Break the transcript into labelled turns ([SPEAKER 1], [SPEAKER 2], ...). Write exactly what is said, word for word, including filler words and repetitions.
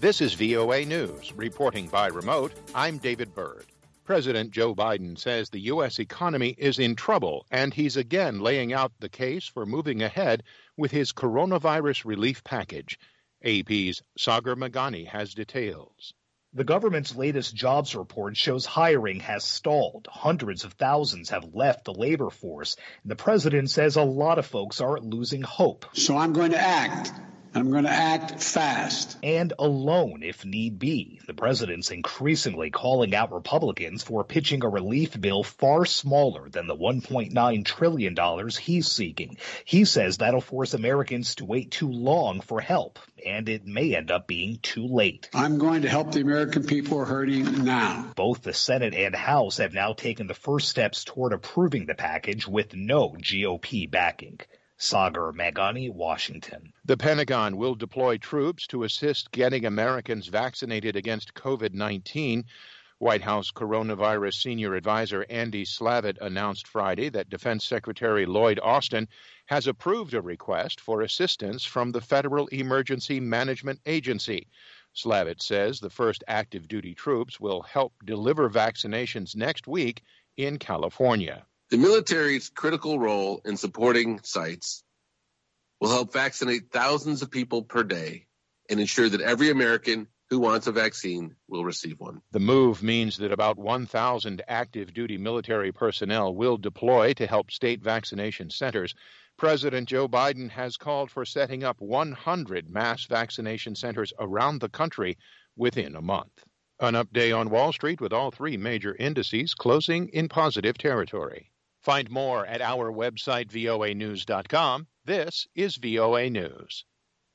[SPEAKER 1] This is V O A News. Reporting by remote, I'm David Byrd. President Joe Biden says the U S economy is in trouble, and he's again laying out the case for moving ahead with his coronavirus relief package. A P's Sagar Meghani has details.
[SPEAKER 2] The government's latest jobs report shows hiring has stalled. Hundreds of thousands have left the labor force. And the president says a lot of folks are losing hope.
[SPEAKER 3] So I'm going to act. I'm going to act fast.
[SPEAKER 2] And alone, if need be. The president's increasingly calling out Republicans for pitching a relief bill far smaller than the one point nine trillion dollars he's seeking. He says that'll force Americans to wait too long for help, and it may end up being too late.
[SPEAKER 3] I'm going to help the American people who are hurting now.
[SPEAKER 2] Both the Senate and House have now taken the first steps toward approving the package with no G O P backing. Sagar Meghani, Washington.
[SPEAKER 1] The Pentagon will deploy troops to assist getting Americans vaccinated against COVID nineteen. White House coronavirus senior advisor Andy Slavitt announced Friday that Defense Secretary Lloyd Austin has approved a request for assistance from the Federal Emergency Management Agency. Slavitt says the first active duty troops will help deliver vaccinations next week in California.
[SPEAKER 4] The military's critical role in supporting sites will help vaccinate thousands of people per day and ensure that every American who wants a vaccine will receive one.
[SPEAKER 1] The move means that about one thousand active duty military personnel will deploy to help state vaccination centers. President Joe Biden has called for setting up one hundred mass vaccination centers around the country within a month. An update on Wall Street with all three major indices closing in positive territory. Find more at our website, V O A news dot com. This is V O A News.